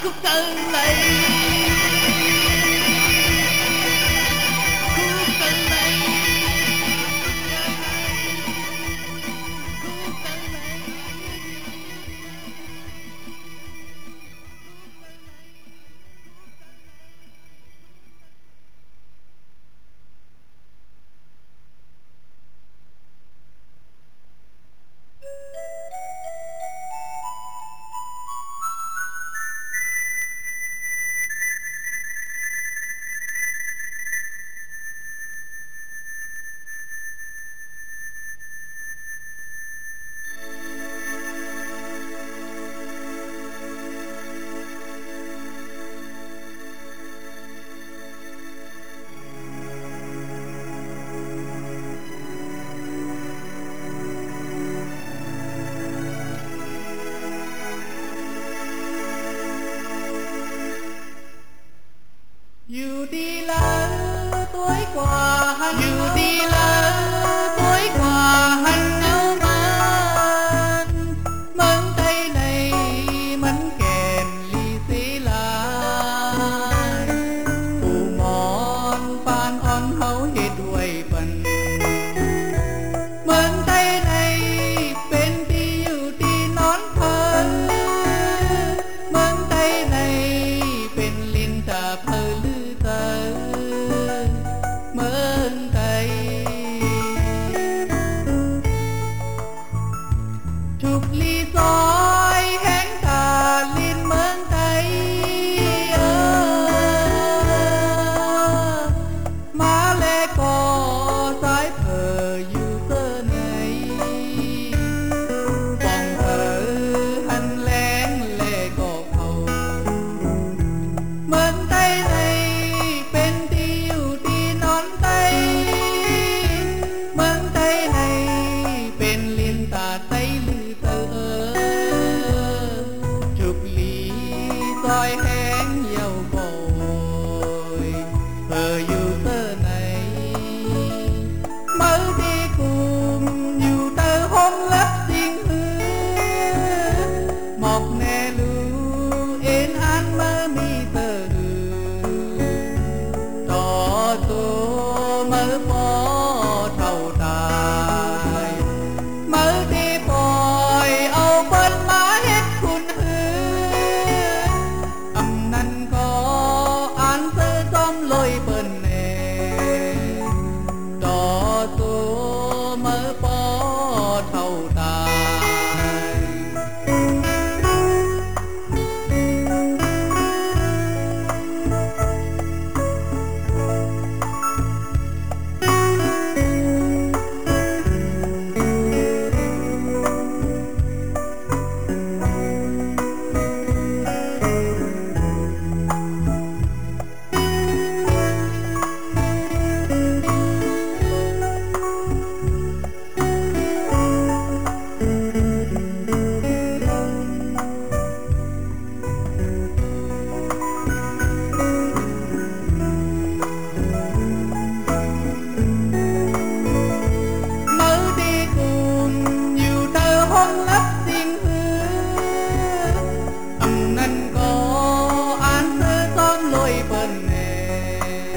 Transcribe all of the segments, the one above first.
khúc thơ lây, khúc thơ lây, khúc thơ lây. Dù đi lớn tuổi qua hành, Dù đi lớn tuổi qua hành áo man, mến tay này mến kèm ly xí lại, phù mòn phan on hấu hết đuôi bần. Mến tay này bên đi dù đi nón thơ, mến tay này bên linh ta phơ lư tơ, mến tay chụp ly soi hén cả linh mến tay má lẽ có sái phờ dù tơ này vòng thở hành lén lệ có khẩu. Mến tay này bên tiêu đi nón tay, mến tay này bên liên tà tay lư tơ, chụp ly soi hén dầu bồi ở dù tơ này mới đi cùng dù tơ hôn lấp xin hứa một nè lưu yên an mơ mi tơ tỏ tô mơ phó thầu tài mới đi bồi âu bên má hết khôn hứa âm năn có an sơ xóm lôi bên nè tỏ tô mơ phó thầu tài. Mới đi cùng nhiều tơ hôn lấp xin hứa âm năn có an sơ xóm lôi bên nè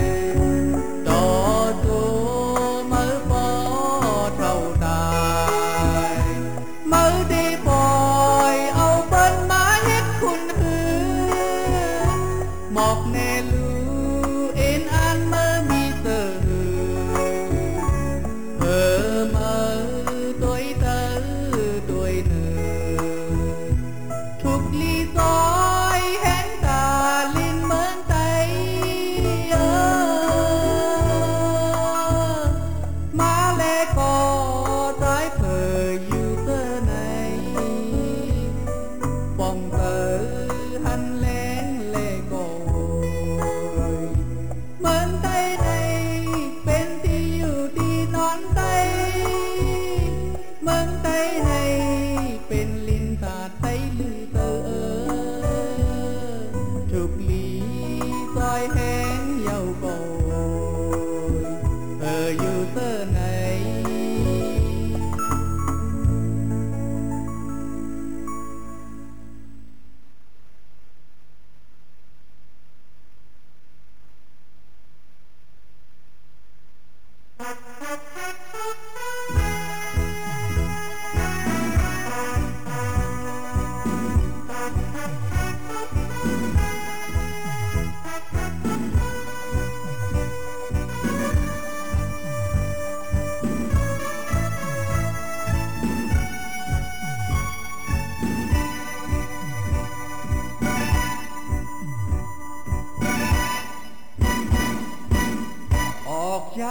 tỏ tô mơ phó thầu tài mới đi bồi âu bên má hết khôn hứa một nè lưu yên an mơ mi tơ mơ tuổi tơ tuổi nơ thuộc ly soi hén cả linh mến tay má lẽ có trái phờ dù tơ này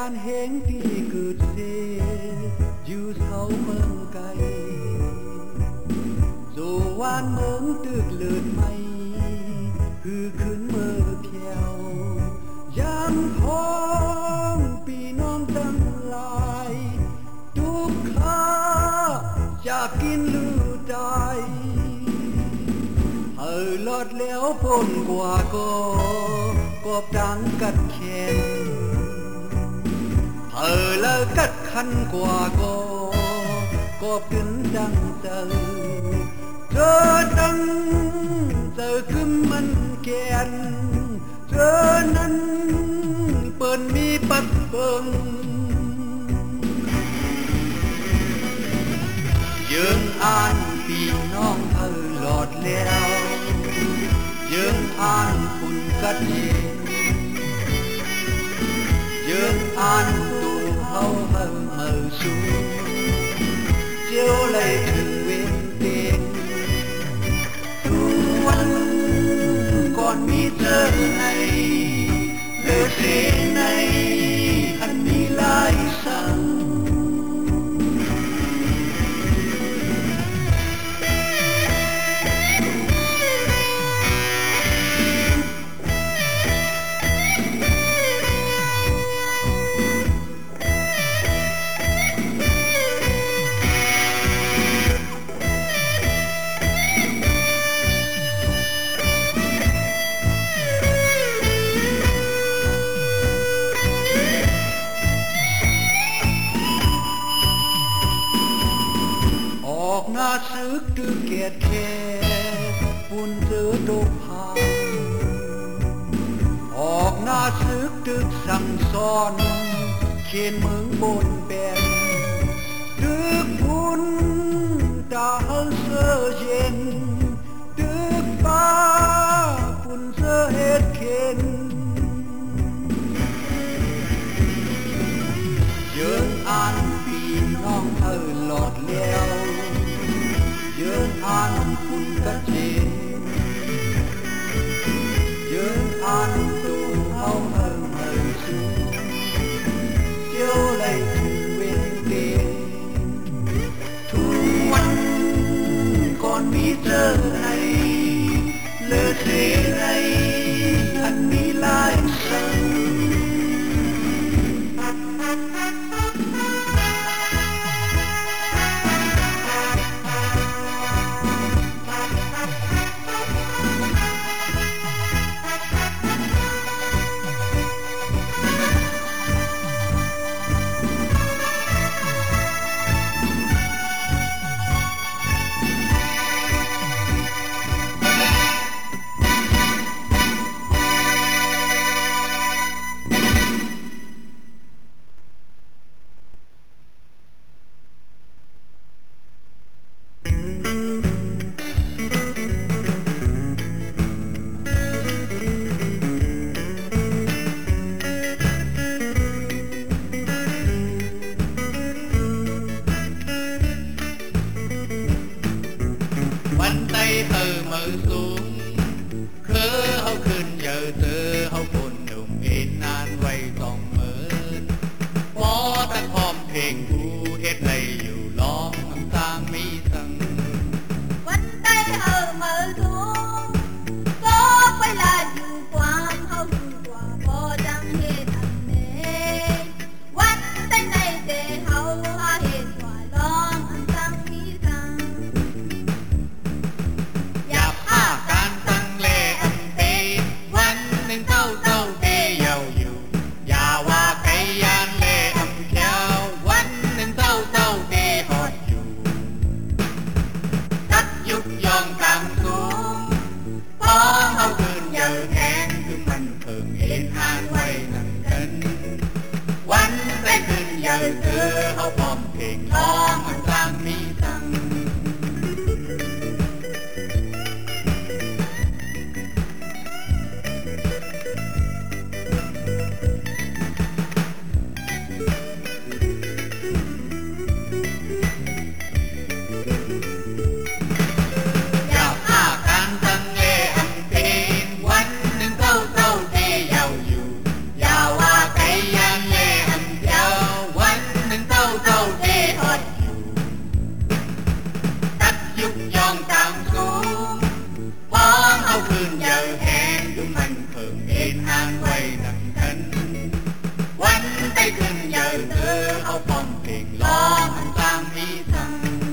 ban hén thì cượt xê dù sâu mơn cay dù oan mớn tược lượt mây hư khứng mơ theo giang phongปีน้องตั้งลายทุกข้าจะกินลือใจlót léo phồn qua cọp đáng cắt khen lơ cắt khăn qua cọp kính đăng giờ cưng mân kèn giờ năn bơn mi bắt bơn dương an vì non lọt léo dương an phun cắt dương an tụ hâu hờ mờ xuống chiếu lấy thường nguyên tiền thu anh còn mi giờ này lỡ thế này anh đi lại sangน่าซึกตึกเกียดแค่ปุ่นเสือโดกหางออกหน้าซึกตึกสั่งสอนเขียนเมืองบนแบนตึกปุ่นตาเสือเย็นตึกป้าปุ่นเสือเฮ็ดเข็นเยิงอ่านปีน้องหลอดแล้วdương an phun cắt chê dương an tụ hâu hờ mờ xuống chiếu lấy thường bên tiền thu anh còn biết giờ này lỡ thế này anh đi lại sânวันtay mở xuống khớ hậu khuyên giờ tơ hậu phồn nùng in an quay tòng mơn bó tăng hòm thềng u hết lầy dù lo ngắm tang mi sân วันtay mở xuống có phải là dù quang hậu dù quả bó đăng hết anh nêวันtay này để hậu ha hết quả lo ngắm tang mi sân การตั้งเลอันเปวันหนึ่งเท่าเปยาวอยู่อย่าว่าไกยานเลอันเขียววันยุกยองต่างสูงฟ้องเอาคืนเยอะแหงดูมันเพิ่มเอ็นห่างไว้ดังกันวันไปคืนเยอะเธอเอาป้อมเพลงร้องอันต่างให้สั่ง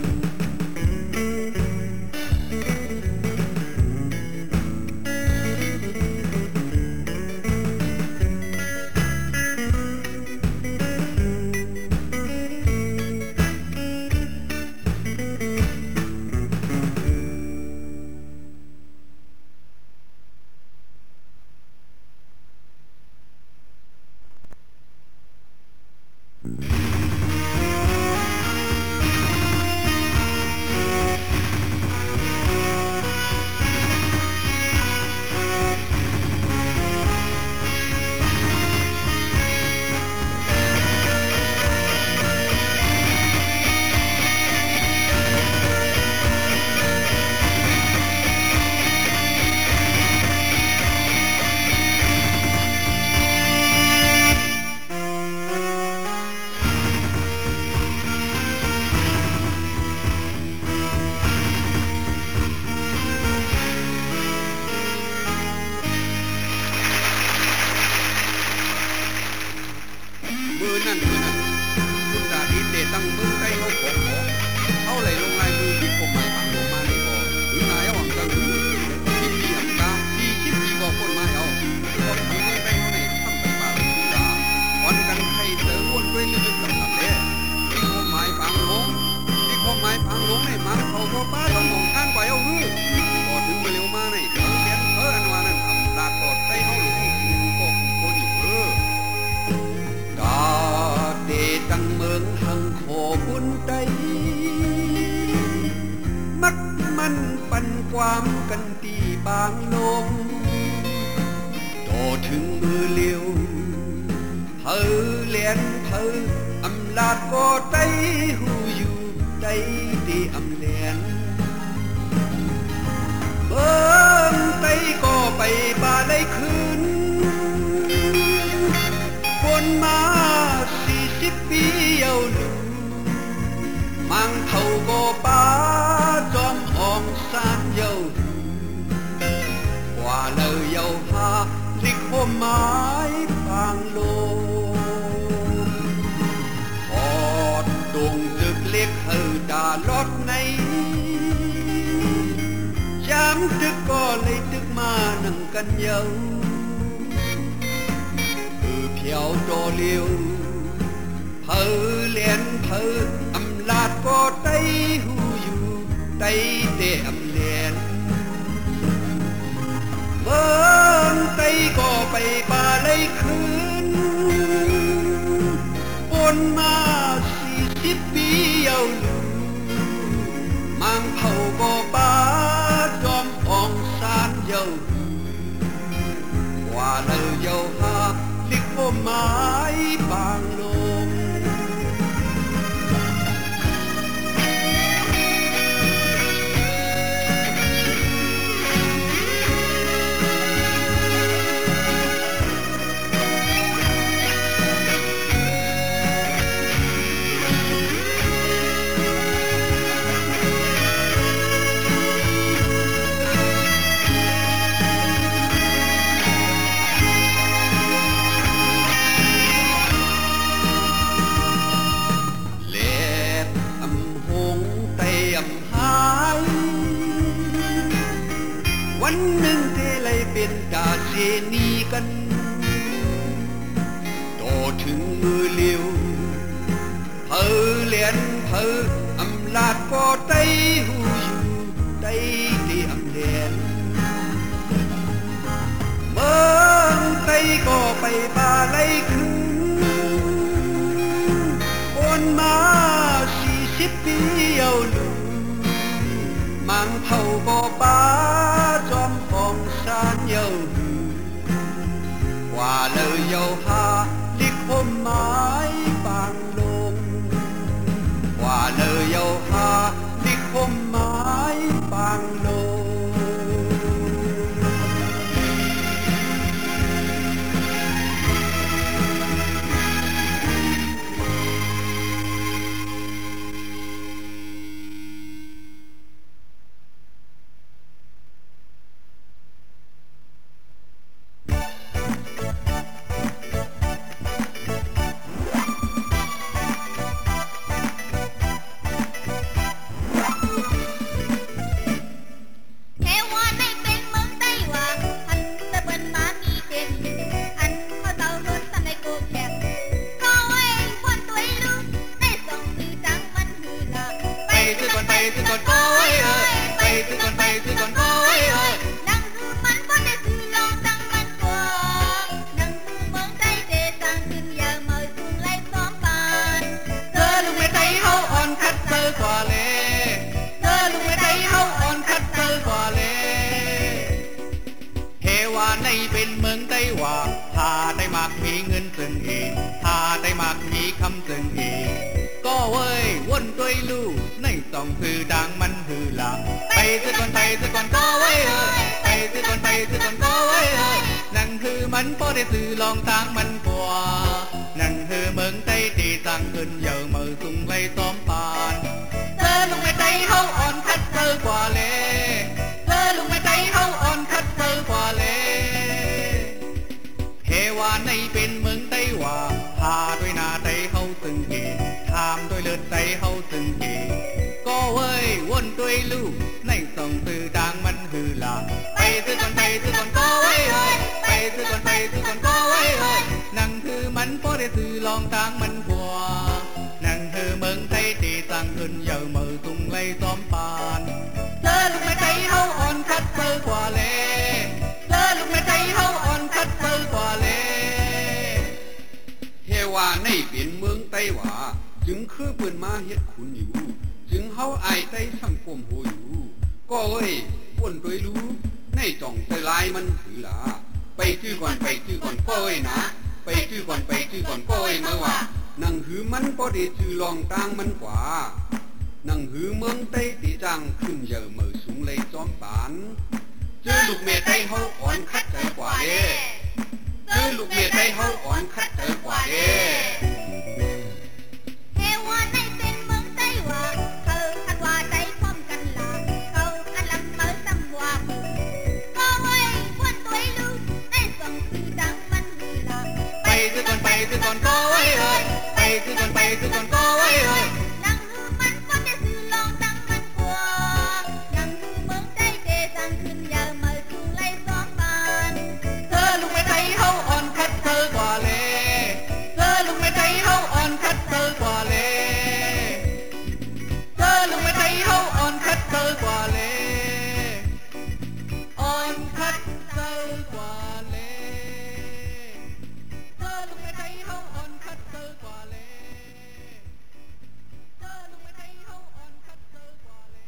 มือนั่นคุณดาดีเตตั้งมือใกล้เขาของเขาเลยลงลายมือที่ผมหมายฝังลงมาในบ่อหรือนายหวังกันที่ปีหักตาที่คิดปีบ่อคนมาเอาก็ทำมือใกล้เขาในทำเป็นป่าเป็นกุหลาบวันกันใครเจอวนด้วยลึกๆลำๆเลยที่ผมหมายฝังลงในมันเขาก็ป้าต้องมองข้างไปเอาหื้อพอถึงมาเร็วมาในเลี้ยนอันวานั้นทำตากอดใส่เขาหลงก็คงคนอีกกาเดตั้งเมืองหังโคบุญใจมักมันปันความกันตีบางลงโตถึงมือเลี้ยวเผอเลียนเผออำลาดก็ใจหูอยู่ใจดีอำเลียนเบิ่งไปก็ไปบาได้คืนคนมา40 ปีเยาลูมังเท่าก็ป้าจอมห้องสานเยาว่าเลยเยาหาลิกหัวไม้ปางโลพอดดงตึกเล็กเฮอดาลอดในจำตึกก็เลยตึกมานั่งกันเยาเพียวโตเลียวเผอเลียนเผออำลาดก็ไตหูอยู่ไตเตอำเลียนเบิ่งไตก็ไปป่าเลยคืนปนมา40 ปีเยาลูมังเผาก็ป้าจอมอ่องสานเยาว่าเลยเยาหาลิกหัวไม้บางลงวันหนึ่งเทเลยเป็นดาเสนีกันโตถึงมือเลี้ยวเผอเลียนเผออำลาดก็ไตหูอยู่ไตที่อำเลียนเมืองไตก็ไปป่าไล่คืนคนมา40 ปีเยาลูมังเผาก็ป้าจอมปองสานเยาว่าเลยเยาหาลิกหัวไม้บางลงว่าเลยเยาหาลิกหัวไม้บางลงเซึ่งเหตุถ้าได้มากมีคำซึ่งเหตุก็เว้ยวนด้วยลูกในสองคือดังมันฮือหลังไปซะก่อนไปซะก่อนก็เว้ยไปซะก่อนไปซะก่อนก็เว้ยนั่นคือมันพอได้ซื้อลองทางมันกว่านั่นคือเมืองใต้ตีสั่งขึ้นเยอะมือสุ่งไล่ซ้อมปานเธอลุงไม่ใจเฮาอ่อนคัดเธอกว่าเลยเธอลุงไม่ใจเฮาอ่อนคัดเธอกว่าเลยเทว่าในเป็นเมืองไต้หว่าพาด้วยหน้าไต้เฮาซึ่งเกถามด้วยเลือดไต้เฮาซึ่งเกก็เว้ยวนด้วยลูกในสองสื่อดังมันฮือหลังไปซื้อก่อนไปซื้อก่อนก็เว้ยไปซื้อก่อนไปซื้อก่อนก็เว้ยนั่งคือมันพอได้ซื้อลองทางมันกว่านั่งคือเมืองไทยที่สั่งขึ้นเยอะมือสุ่งไล่ซ้อมปานเธอลูกไม่ใจเฮาอ่อนคัดเธอกว่าเลยเธอลูกไม่ใจเฮาอ่อนคัดเธอกว่าเลยเทว่าในเป็นเมืองไต้หว่าจึงคือเปิ้นมาเฮ็ดขุนอยู่จึงเฮาอายไต้สังคมโหอยู่ก็เว้ยวนด้วยรู้ในจ่องใส่ลายมันถือหลาไปชื่อก่อนไปชื่อก่อนก็เว้ยนะไปชื่อก่อนไปชื่อก่อนก็เว้ยเมื่อว่านั่งหือมันบ่ได้ชื่อลองตางมันกว่านั่งหือเมืองไต้ตีจังขึ้นเยอะมือสูงเลยจอมปานเจอลูกเมียไต้เฮาอ่อนคัดเธอกว่าเด้เจอลูกเมียไต้เฮาอ่อนคัดเธอกว่าเด้เทว่าในเป็นเมืองไต้หว่าเขาคันว่าใจพร้อมกันล่ะเขาคันลำเมือซ้ำว่าก็ไว้วนตัวลูกในสองคือดังมันฮือหลังไปซื้อก่อนไปซื้อก่อนก็เว้ยไปซื้อก่อนไปซื้อก่อนก็เว้ยนั่งฮือมันก็จะซื้อลองดังมันกว่านั่งฮือเมืองไต้เดสั่งขึ้นยาวมือสูงไล่ซ้อมปานเธอลูกไม่ใจเฮาอ่อนคัดเธอกว่าเลยเธอลูกไม่ใจเฮาอ่อนคัดเธอกว่าเลยเธอลูกไม่ใจเฮาอ่อนคัดเธอกว่าเลยอ่อนคัดเธอกว่าเลยเธอลูกไม่ใจเฮาอ่อนคัดเธอกว่าเลยเธอลูกไม่ใจเฮาอ่อนคัดเธอกว่าเลย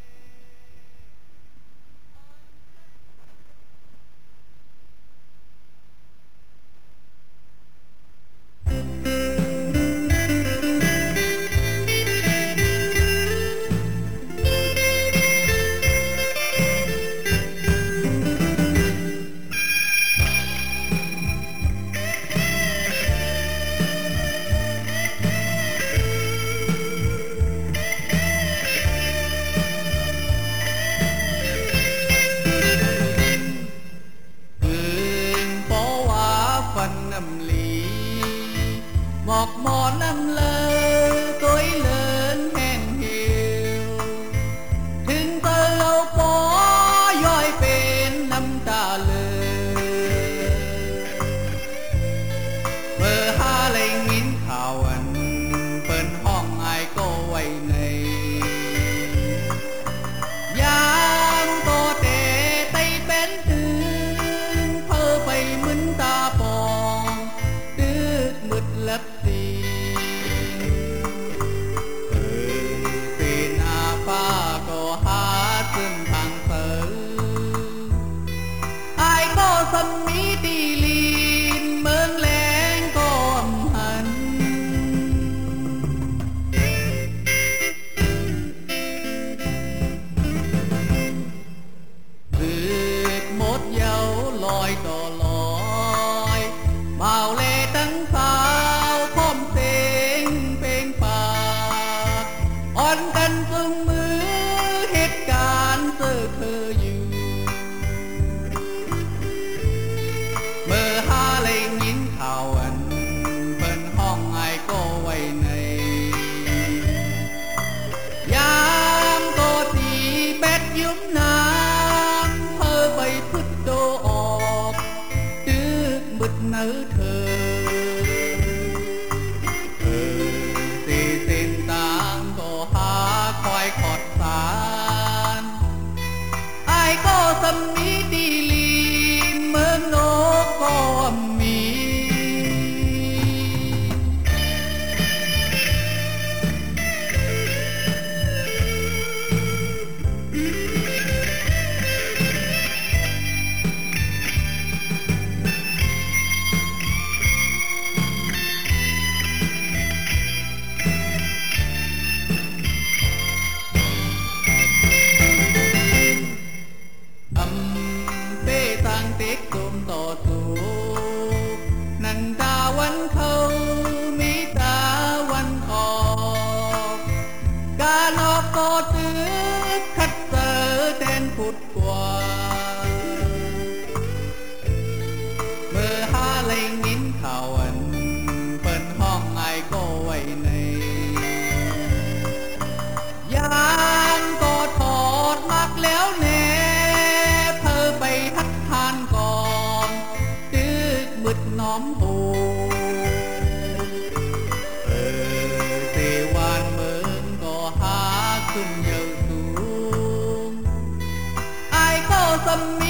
หมอกหมอนน้ำเลอตัวเลินแห้งเหี่ยวถึงเธอเอาปอย่อยเป็นน้ำตาเลยเมื่อหาแหล่งยินข่าวอันเปิ้นห้องอายก็ไว้ในยามโตเตไตเป็นตื่นเพ้อไปมึนตาปองดึกมืดลับตีเส้นอาฟ้าก็หาซึ่งทางเสออายก็สมีตีลีนเมืองแหลงก็หันสึกหมดเยาลอยต่อลอยเบาเล่ตั้งสาวพร้อมเสียงเพลงปากอ่อนกันจึงมือเหตุการณ์เสื่อเธออยู่เมื่อหาแหล่งยินข่าวอันเปิ้นห้องอายก็ไว้ในยามโตตีเป็ดยุ้มน้ำเพ้อไปพุดโดออกดึกมืดเนื้อเธอเส้นต่างก็หาคอยขอดสารอายก็สมีดีลีนเมืองนกก็มีพุดกว่าเมื่อหาเล่งนินข่าวอันเปิ้นห้องไอก็ไว้ในยานก็ทอดมักแล้วแน่เพอไปทักทานก่อนตึกมืดน้อมโหเสวานเมืองก็หาขึ้นเยอะสูงไอก็สำ